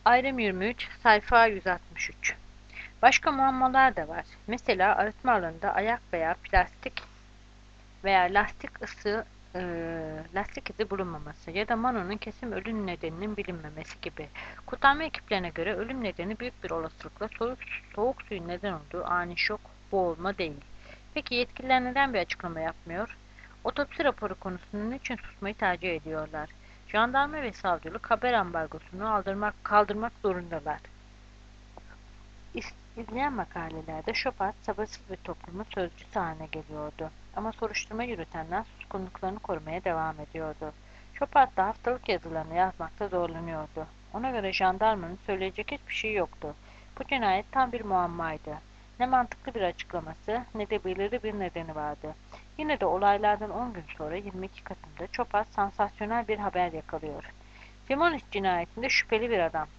Ayrım 23, sayfa 163. Başka muammalar da var. Mesela arıtma alanında ayak veya plastik veya lastik izi bulunmaması ya da Mano'nun kesin ölüm nedeninin bilinmemesi gibi. Kurtarma ekiplerine göre ölüm nedeni büyük bir olasılıkla soğuk suyun neden olduğu ani şok, boğulma değil. Peki yetkililer neden bir açıklama yapmıyor? Otopsi raporu konusunda niçin susmayı tercih ediyorlar? Jandarma ve savcılık haber ambargosunu kaldırmak zorundalar. İzleyen makalelerde Chopin sabırsız bir toplumun sözcüsü haline geliyordu. Ama soruşturma yürütenler suskunluklarını korumaya devam ediyordu. Chopin da haftalık yazılarını yazmakta zorlanıyordu. Ona göre jandarmanın söyleyecek hiçbir şey yoktu. Bu cinayet tam bir muammaydı. Ne mantıklı bir açıklaması ne de belirli bir nedeni vardı. Yine de olaylardan 10 gün sonra 22 Kasım'da Chopin sansasyonel bir haber yakalıyor. Simonis cinayetinde şüpheli bir adam.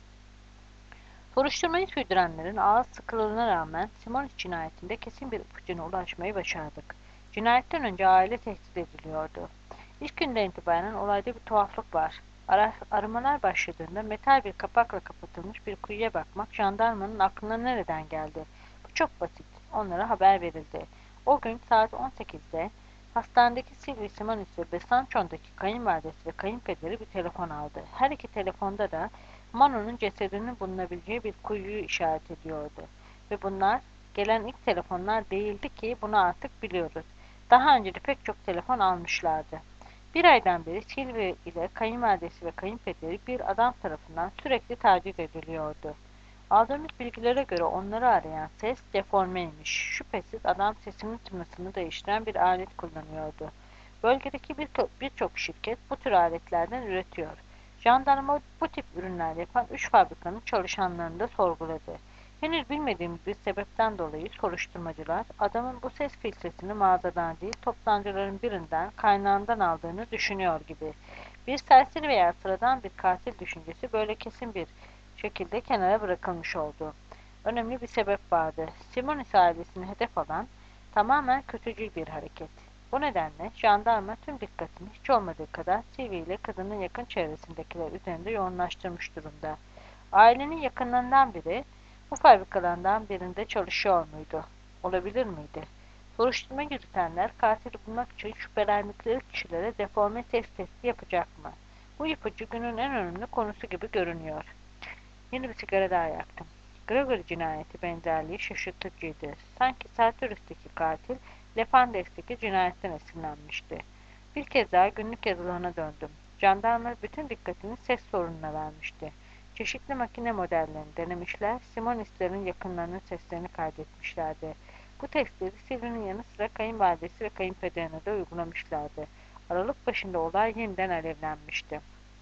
Soruşturmayı sürdürenlerin ağız sıkılığına rağmen Simonis cinayetinde kesin bir ipucuna ulaşmayı başardık. Cinayetten önce aile tehdit ediliyordu. İlk günden itibaren olayda bir tuhaflık var. Aramalar başladığında metal bir kapakla kapatılmış bir kuyuya bakmak jandarmanın aklına nereden geldi? Bu çok basit. Onlara haber verildi. O gün saat 18'de hastanedeki Sylvie Simonis ve Besançon'daki kayınvalidesi ve kayınpederi bir telefon aldı. Her iki telefonda da Mano'nun cesedinin bulunabileceği bir kuyuyu işaret ediyordu. Ve bunlar gelen ilk telefonlar değildi ki bunu artık biliyoruz. Daha önce de pek çok telefon almışlardı. Bir aydan beri Sylvie ile kayınvalidesi ve kayınpederi bir adam tarafından sürekli taciz ediliyordu. Aldığımız bilgilere göre onları arayan ses deformeymiş. Şüphesiz adam sesinin tınısını değiştiren bir alet kullanıyordu. Bölgedeki birçok şirket bu tür aletlerden üretiyor. Jandarma bu tip ürünler yapan 3 fabrikanın çalışanlarını da sorguladı. Henüz bilmediğimiz bir sebepten dolayı soruşturmacılar adamın bu ses filtresini mağazadan değil toptancıların birinden kaynağından aldığını düşünüyor gibi. Bir serseri veya sıradan bir katil düşüncesi böyle kesin bir şekilde kenara bırakılmış oldu. Önemli bir sebep vardı. Simonis ailesini hedef alan tamamen kötücül bir hareket. Bu nedenle jandarma tüm dikkatini hiç olmadığı kadar TV ile kadının yakın çevresindekiler üzerinde yoğunlaştırmış durumda. Ailenin yakınlarından biri bu fabrikalardan birinde çalışıyor muydu? Olabilir miydi? Soruşturma yürütenler katili bulmak için şüphelendikleri kişilere deforme testi yapacak mı? Bu ipucu günün en önemli konusu gibi görünüyor. Yeni bir sigara daha yaktım. Gregory cinayeti benzerliği şaşırtıcıydı. Sanki Sertorius'taki katil Lefandes'teki cinayetten esinlenmişti. Bir kez daha günlük yazılarına döndüm. Jandarma bütün dikkatini ses sorununa vermişti. Çeşitli makine modellerini denemişler, Simonislerin yakınlarının seslerini kaydetmişlerdi. Bu testleri Sylvie'nin yanı sıra kayınvalidesi ve kayınpederine de uygulamışlardı. Aralık başında olay yeniden alevlenmişti.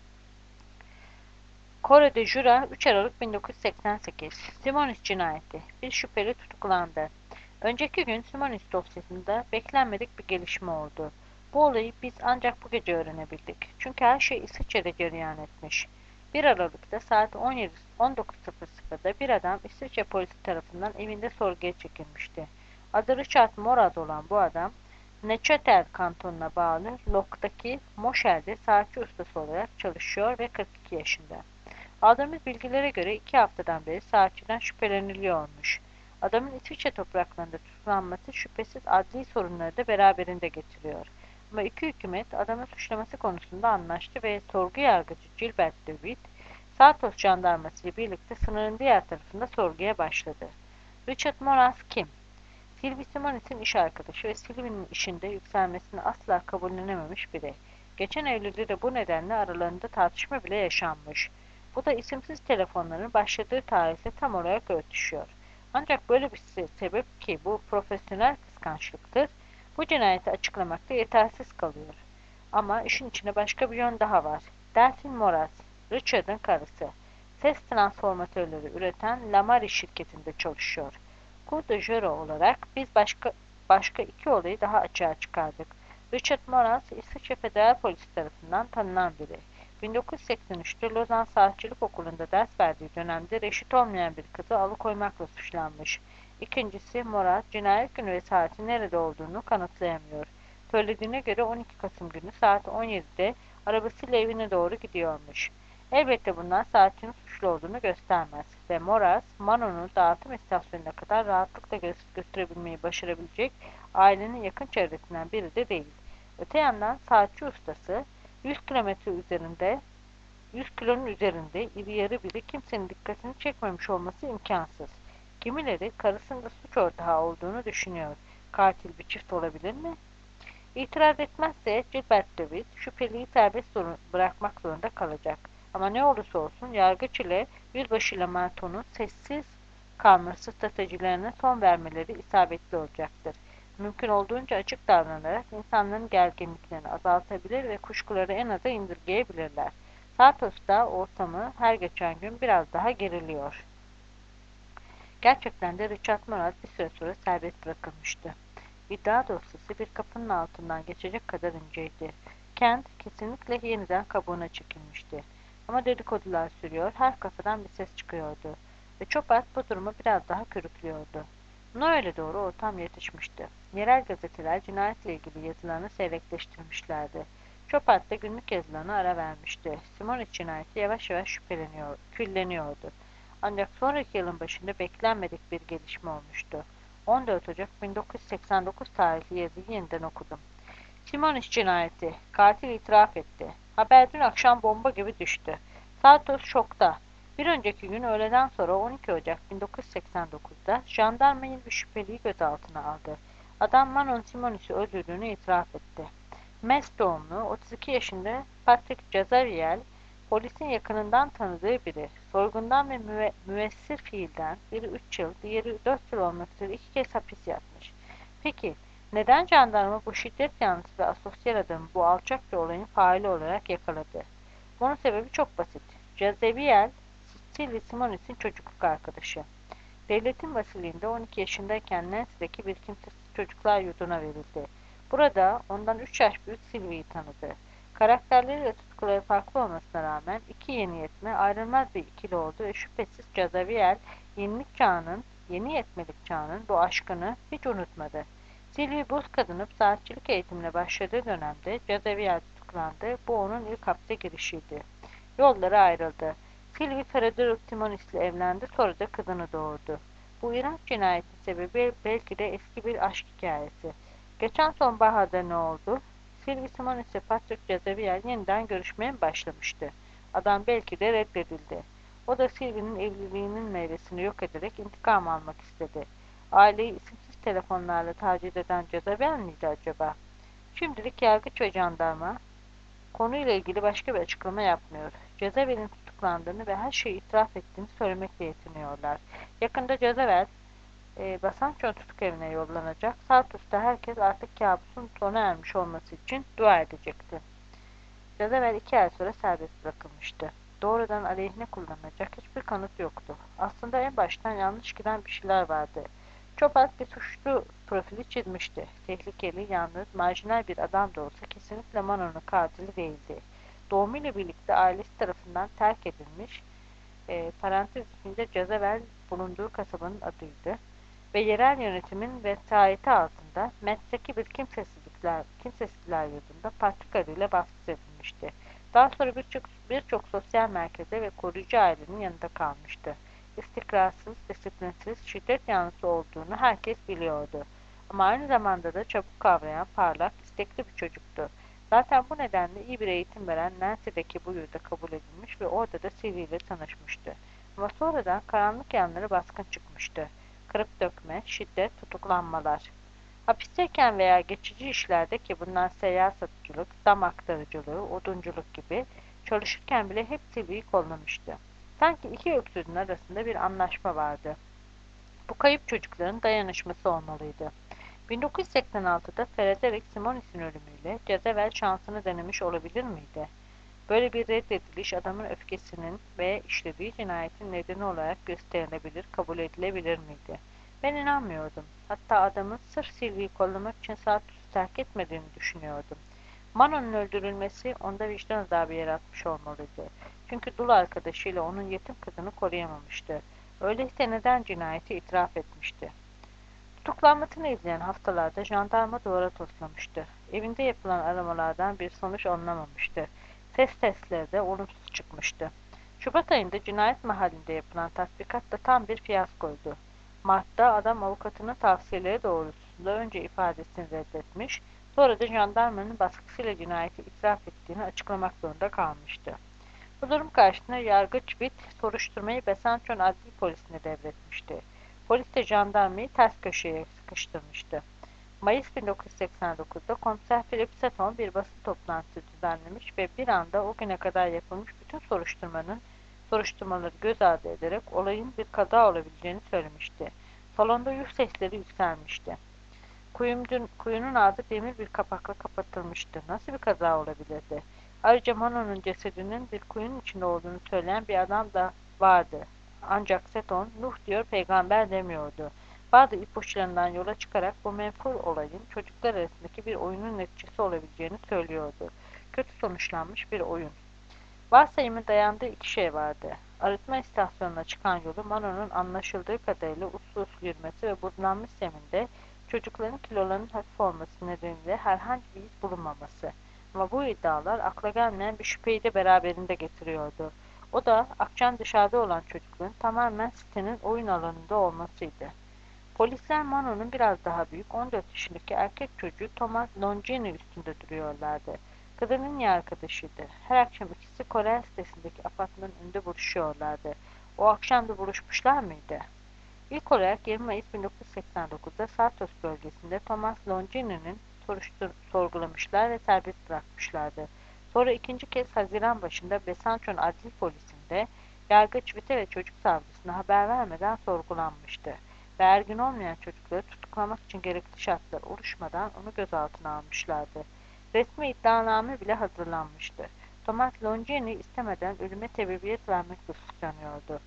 Kore de Jura 3 Aralık 1988 Simonis cinayeti. Bir şüpheli tutuklandı. Önceki gün Simonis dosyasında beklenmedik bir gelişme oldu. Bu olayı biz ancak bu gece öğrenebildik. Çünkü her şey İsviçre'de cereyan etmiş. 1 Aralık'ta saat 19.00'da bir adam İsviçre polisi tarafından evinde sorguya çekilmişti. Adı Richard Morad olan bu adam, Neuchâtel kantonuna bağlı Loc'taki Moshel'de saatçi ustası olarak çalışıyor ve 42 yaşında. Aldığımız bilgilere göre 2 haftadan beri saatçiden şüpheleniliyormuş. Adamın İsviçre topraklarında tutuklanması şüphesiz adli sorunları da beraberinde getiriyor. Ama iki hükümet adamın suçlaması konusunda anlaştı ve sorgu yargıcı Gilbert de Witt, Santos jandarması ile birlikte sınırın diğer tarafında sorguya başladı. Richard Moras kim? Sylvie Simonis'in iş arkadaşı ve Sylvie'nin işinde yükselmesini asla kabullenememiş biri. Geçen Eylül'de de bu nedenle aralarında tartışma bile yaşanmış. Bu da isimsiz telefonların başladığı tarihle tam olarak örtüşüyor. Ancak böyle bir sebep ki bu profesyonel kıskançlıktır, bu cinayeti açıklamakta yetersiz kalıyor. Ama işin içine başka bir yön daha var. Delphine Moraz, Richard'ın karısı. Ses transformatörleri üreten Lamari şirketinde çalışıyor. Coup de jure olarak biz başka iki olayı daha açığa çıkardık. Richard Moras, İsviçre Federal Polisi tarafından tanınan biri. 1983'te Lozan Savcılık Okulu'nda ders verdiği dönemde reşit olmayan bir kızı alıkoymakla suçlanmış. İkincisi, Moras, cinayet günü ve saati nerede olduğunu kanıtlayamıyor. Söylediğine göre 12 Kasım günü saat 17'de arabasıyla evine doğru gidiyormuş. Elbette bunlar saatçinin güçlü olduğunu göstermez ve Moraz, Manon'u dağıtım istasyonuna kadar rahatlıkla götürebilmeyi başarabilecek ailenin yakın çevresinden biri de değil. Öte yandan saatçi ustası 100 kilometre üzerinde 100 kilonun üzerinde iri yarı biri kimsenin dikkatini çekmemiş olması imkansız. Kimileri karısının da suç ortağı olduğunu düşünüyor. Katil bir çift olabilir mi? İtiraz etmezse Gilbert Davis şüpheliyi serbest bırakmak zorunda kalacak. Ama ne olursa olsun yargıç ile yüzbaşı Lamarton'un sessiz kalma stratejilerine son vermeleri isabetli olacaktır. Mümkün olduğunca açık davranarak insanların gerginliklerini azaltabilir ve kuşkuları en aza indirgeyebilirler. Santos'ta ortamı her geçen gün biraz daha geriliyor. Gerçekten de Richard Moraz bir süre sonra serbest bırakılmıştı. İddia dosyası bir kapının altından geçecek kadar inceydi. Kent kesinlikle yeniden kabuğuna çekilmişti. Ama dedikodular sürüyor, her kafadan bir ses çıkıyordu. Ve Chopin bu durumu biraz daha körüklüyordu. Noel'e doğru ortam yetişmişti. Yerel gazeteler cinayetle ilgili yazılarını seyrekleştirmişlerdi. Chopin da günlük yazılarına ara vermişti. Simonic cinayeti yavaş yavaş külleniyordu. Ancak sonraki yılın başında beklenmedik bir gelişme olmuştu. 14 Ocak 1989 tarihli yazıyı yeniden okudum. Simonic cinayeti. Katil itiraf etti. Haber dün akşam bomba gibi düştü. Santos şokta. Bir önceki gün öğleden sonra 12 Ocak 1989'da jandarma yeni bir şüpheliyi gözaltına aldı. Adam Manon Simonic'i öldürdüğünü itiraf etti. Metz doğumlu, 32 yaşında Patrick Jazaviel, polisin yakınından tanıdığı biri. Soygundan ve müessir fiilden biri 3 yıl, diğeri 4 yıl olmak üzere 2 kez hapis yatmış. Peki, neden jandarma bu şiddet yanlısı ve asosyal adamı bu alçak bir olayın faili olarak yakaladı? Bunun sebebi çok basit. Jazaviel, Sicily Simonis'in çocukluk arkadaşı. Devletin vasiliğinde 12 yaşındayken Nancy'deki bir kimsesiz çocuklar yurduna verildi. Burada ondan 3 yaş büyük Sylvie'yi tanıdı. Karakterleri ve tutkuları farklı olmasına rağmen iki yeni yetme ayrılmaz bir ikili oldu ve şüphesiz Jazaviel yeni yetmelik çağının bu aşkını hiç unutmadı. Sylvie buz kazanıp saatçilik eğitimine başladığı dönemde Jazaviel tutuklandı. Bu onun ilk hapse girişiydi. Yolları ayrıldı. Sylvie Frederick Timonis ile evlendi, sonra da kızını doğurdu. Bu iğrenç cinayetin sebebi belki de eski bir aşk hikayesi. Geçen sonbaharda ne oldu? Sylvie Timonis ile Patrick Jazaviel yeniden görüşmeye başlamıştı. Adam belki de reddedildi. O da Sylvie'nin evliliğinin meyvesini yok ederek intikam almak istedi. Aileyi isimsiz telefonlarla taciz eden Jazaviel miydi acaba? Şimdilik yargıç ve jandarma konuyla ilgili başka bir açıklama yapmıyor. Jezebel'in tutuklandığını ve her şeyi itiraf ettiğini söylemekle yetiniyorlar. Yakında Jezebel, Basançon tutuk evine yollanacak. Sartus'ta herkes artık kabusun sona ermiş olması için dua edecekti. Jezebel 2 ay sonra serbest bırakılmıştı. Doğrudan aleyhine kullanılacak hiçbir kanıt yoktu. Aslında en baştan yanlış giden bir şeyler vardı. Çopat bir suçlu profili çizmişti. Tehlikeli, yalnız, marjinal bir adam da olsa kesinlikle Manon'un katili değildi. Doğumuyla birlikte ailesi tarafından terk edilmiş, parantez içinde Jezebel bulunduğu kasabanın adıydı ve yerel yönetimin vesayeti altında Metz'teki bir kimsesizler yurdunda Patrick adıyla vaftiz edilmişti. Daha sonra birçok sosyal merkeze ve koruyucu ailenin yanında kalmıştı. İstikrarsız, disiplinsiz, şiddet yanlısı olduğunu herkes biliyordu. Ama aynı zamanda da çabuk kavrayan, parlak, istekli bir çocuktu. Zaten bu nedenle iyi bir eğitim veren Nancy'deki bu yurda kabul edilmiş ve orada da Sylvie ile tanışmıştı. Ama sonradan karanlık yanları baskın çıkmıştı. Kırıp dökme, şiddet, tutuklanmalar. Hapisteyken veya geçici işlerde ki bunlar seyyar satıcılık, dam aktarıcılığı, odunculuk gibi çalışırken bile hep Sylvie'yi kollamıştı. Sanki iki öksüzün arasında bir anlaşma vardı. Bu kayıp çocukların dayanışması olmalıydı. 1986'da Frederick Simonis'in ölümüyle Jezebel şansını denemiş olabilir miydi? Böyle bir reddediliş adamın öfkesinin ve işlediği cinayetin nedeni olarak gösterilebilir, kabul edilebilir miydi? Ben inanmıyordum. Hatta adamın sırf Sylvie'yi kollamak için Sartus'u terk etmediğini düşünüyordum. Manon'un öldürülmesi onda vicdan azabı yaratmış olmalıydı. Çünkü dul arkadaşıyla onun yetim kızını koruyamamıştı. Öyleyse neden cinayeti itiraf etmişti? Tutuklanmasını izleyen haftalarda jandarma duvara toslamıştı. Evinde yapılan aramalardan bir sonuç alınamamıştı. Ses testleri de olumsuz çıkmıştı. Şubat ayında cinayet mahallinde yapılan tatbikat da tam bir fiyaskoydu. Mart'ta adam avukatının tavsiyeleri doğrultusunda önce ifadesini reddetmiş, sonra da jandarmanın baskısıyla cinayeti itiraf ettiğini açıklamak zorunda kalmıştı. Bu durum karşısında yargıç Witt soruşturmayı Besançon Adli Polisi'ne devretmişti. Polis de jandarmayı ters köşeye sıkıştırmıştı. Mayıs 1989'da Komiser Philip Seton bir basın toplantısı düzenlemiş ve bir anda o güne kadar yapılmış bütün soruşturmaları göz ardı ederek olayın bir kaza olabileceğini söylemişti. Salonda yuh sesleri yükselmişti. Kuyunun ağzı demir bir kapakla kapatılmıştı. Nasıl bir kaza olabilirdi? Ayrıca Mano'nun cesedinin bir kuyunun içinde olduğunu söyleyen bir adam da vardı. Ancak Seton, Nuh diyor peygamber demiyordu. Bazı ipuçlarından yola çıkarak bu menfur olayın çocuklar arasındaki bir oyunun neticesi olabileceğini söylüyordu. Kötü sonuçlanmış bir oyun. Varsayımın dayandığı iki şey vardı. Arıtma istasyonuna çıkan yolu Mano'nun anlaşıldığı kadarıyla uslu uslu yürümesi ve buzlanmış zeminde çocukların kilolarının hafif olması nedeniyle herhangi bir iz bulunmaması. Ama bu iddialar akla gelmeyen bir şüpheyi de beraberinde getiriyordu. O da akşam dışarıda olan çocukların tamamen sitenin oyun alanında olmasıydı. Polisler Mano'nun biraz daha büyük 14 yaşındaki erkek çocuğu Thomas Longini üstünde duruyorlardı. Kadının iyi arkadaşıydı. Her akşam ikisi Korel sitesindeki apartmanın önünde buluşuyorlardı. O akşam da buluşmuşlar mıydı? İlk olarak 20 Mayıs 1989'da Santos bölgesinde Thomas Longini'nin sorgulamışlar ve serbest bırakmışlardı. Sonra ikinci kez Haziran başında Besançon Adli Polisi'nde yargıç Vite ve çocuk savcısına haber vermeden sorgulanmıştı ve ergin olmayan çocukları tutuklamak için gerekli şartlar oluşmadan onu gözaltına almışlardı. Resmi iddianame bile hazırlanmıştı. Thomas Longini istemeden ölüme sebebiyet vermekle suçlanıyordu.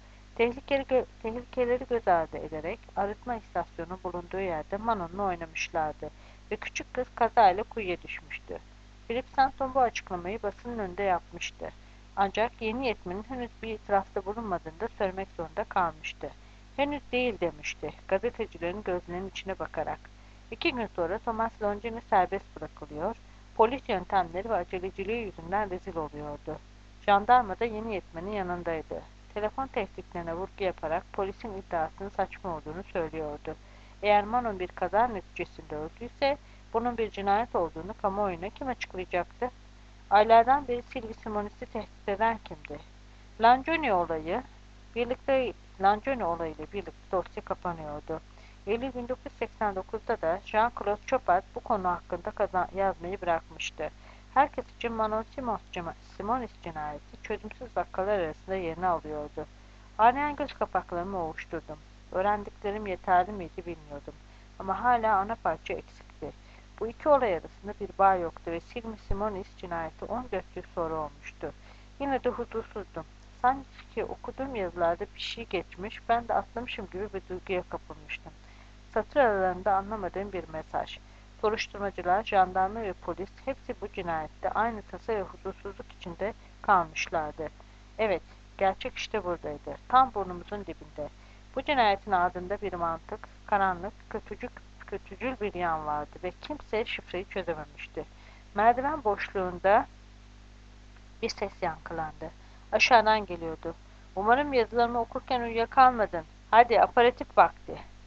Tehlikeleri göz ardı ederek arıtma istasyonu bulunduğu yerde Manon'la oynamışlardı ve küçük kız kazayla kuyuya düşmüştü. Philip Santon bu açıklamayı basının önünde yapmıştı. Ancak yeni yetmenin henüz bir itirafta bulunmadığını da söylemek zorunda kalmıştı. Henüz değil demişti, gazetecilerin gözlerinin içine bakarak. 2 gün sonra Thomas Longini serbest bırakılıyor, polis yöntemleri ve aceleciliği yüzünden rezil oluyordu. Jandarma da yeni yetmenin yanındaydı. Telefon tehditlerine vurgu yaparak polisin iddiasının saçma olduğunu söylüyordu. Eğer Manon bir kaza neticesinde öldüyse bunun bir cinayet olduğunu kamuoyuna kim açıklayacaktı? Aylardan beri Sylvie Simonis'i tehdit eden kimdi? Lancioni olayı birlikte Lancioni olayıyla birlikte dosya kapanıyordu. Eylül 1989'da da Jean-Claude Chopard bu konu hakkında yazmayı bırakmıştı. Herkes için Manon Simonis cinayeti çözümsüz vakalar arasında yerini alıyordu. Ağrıyan göz kapaklarımı ovuşturdum. Öğrendiklerim yeterli miydi bilmiyordum. Ama hala ana parça eksikti. Bu iki olay arasında bir bağ yoktu ve Sylvie Simonis cinayeti 14 yıl sonra olmuştu. Yine de huzursuzdum. Sanki okuduğum yazılarda bir şey geçmiş, ben de atlamışım gibi bir duyguya kapılmıştım. Satır aralarında anlamadığım bir mesaj. Soruşturmacılar, jandarma ve polis hepsi bu cinayette aynı tasa ve huzursuzluk içinde kalmışlardı. Evet, gerçek işte buradaydı. Tam burnumuzun dibinde. Bu cinayetin ardında bir mantık, karanlık, kötücül bir yan vardı ve kimse şifreyi çözememişti. Merdiven boşluğunda bir ses yankılandı. Aşağıdan geliyordu. Umarım yazılarımı okurken uyuyakalmadın. Hadi aparatif vakti.